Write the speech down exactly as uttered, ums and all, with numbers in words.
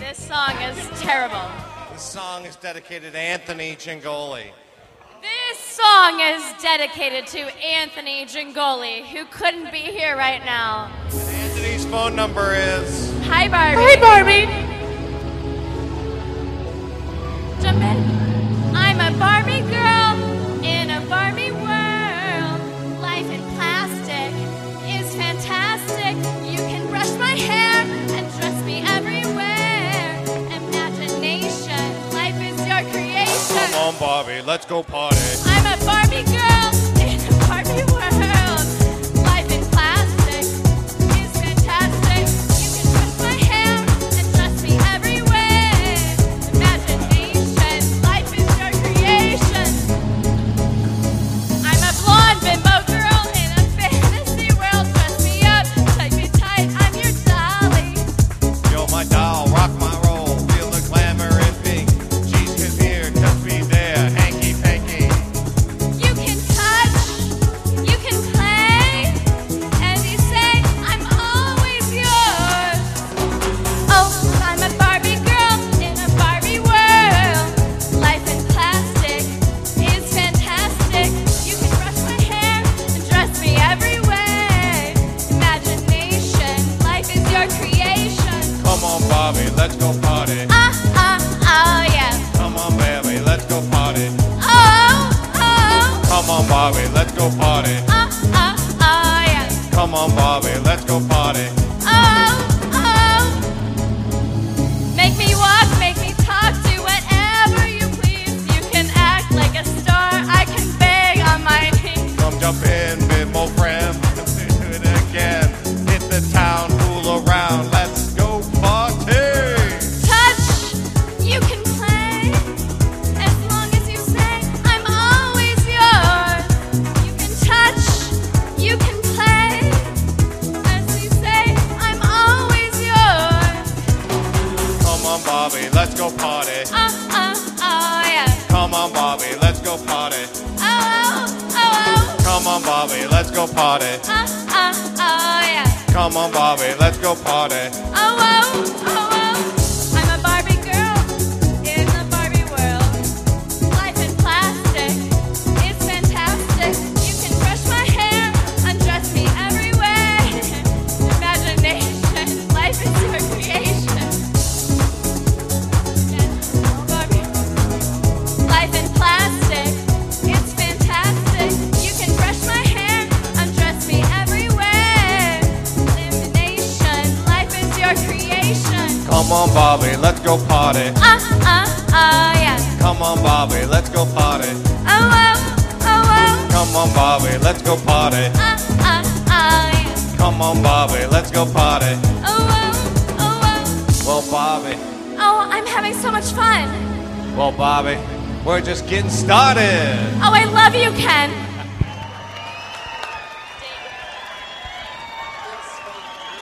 This song is terrible. This song is dedicated to Anthony Gingoli. This song is dedicated to Anthony Gingoli, who couldn't be here right now. And Anthony's phone number is... Hi, Barbie. Hi, Barbie. Jump in. I'm a Barbie girl in a Barbie world. Life in plastic is fantastic. You can brush my hair and dress me everywhere. Imagination, life is your creation. Come on, Barbie, let's go party. I'm a Barbie girl in a Barbie world. Life in plastic is fantastic. You can brush my hair and dress me everywhere. Imagination, life is your creation. I'm a blonde bimbo girl in a fantasy world. Dress me up, take me tight, I'm your dolly. You're my doll, rock my roll, feel the glamour and pink. She's kiss here, touch me there, hanky panky. You can touch, you can play, and you say, I'm always yours. Oh, I'm a Barbie girl in a Barbie world. Life in plastic is fantastic. You can brush my hair and dress me everywhere. Imagination, life is your creation. Come on, Barbie, let's go party. Ah, ah, oh, yeah. Come on, baby, let's go party. Oh, oh, Come on, Barbie, let's go party. ah, ah, oh, yeah. Come on, Barbie, let's go party. Oh, oh. Make me walk, make me talk, do whatever you please. You can act like a star, I can beg on my knees. Come jump in, bimbo friend, let's do it again. Hit the town, fool around, let's go party. Touch, you can play, as long as you say, I'm always yours. You can touch, you can play, as you say, I'm always yours. Come on, Barbie, let's go party. Oh, oh, oh, yeah. Come on, Barbie, let's go party. Oh, oh, oh, oh. Come on, Barbie, let's go party. Oh, oh, oh, yeah. Come on, Barbie, let's go party. Oh, oh, oh, oh. I'm a Barbie girl in the Barbie world. Life in plastic is fantastic. You can brush my hair, undress me everywhere. Imagination, life is your creation. Oh, Barbie. Life in plastic, it's fantastic. You can brush my hair, undress me everywhere. Elimination, life is your creation. Come on, Barbie, let's go party. Ah, ah, oh, yeah. Come on, Barbie, let's go party. Oh, oh, oh, oh. Come on, Barbie, let's go party. Ah, ah, oh, yeah. Come on, Barbie, let's go party. Oh, oh, oh, oh. Well, Barbie, Oh, I'm having so much fun. well, Barbie, we're just getting started. Oh, I love you, Ken.